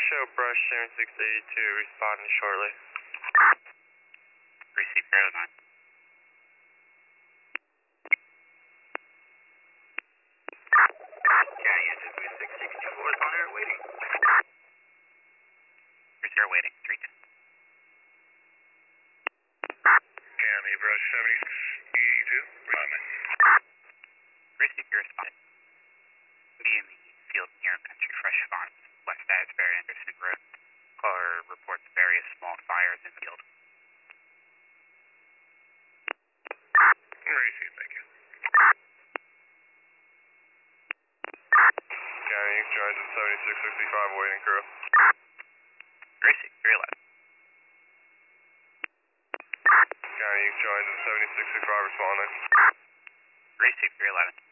show brush 7682 responding shortly. Receive 09. County engine 2664 is on air waiting. 30 waiting, 310. County brush 7682, responding. Receive your response. Be in the field near Country Fresh Farms, West Asbury Anderson Road. Caller reports various small fires in the field. Receive, thank you. County charge of 7665 waiting crew. Receive 311. County charge of 7665 responding. Receive 311.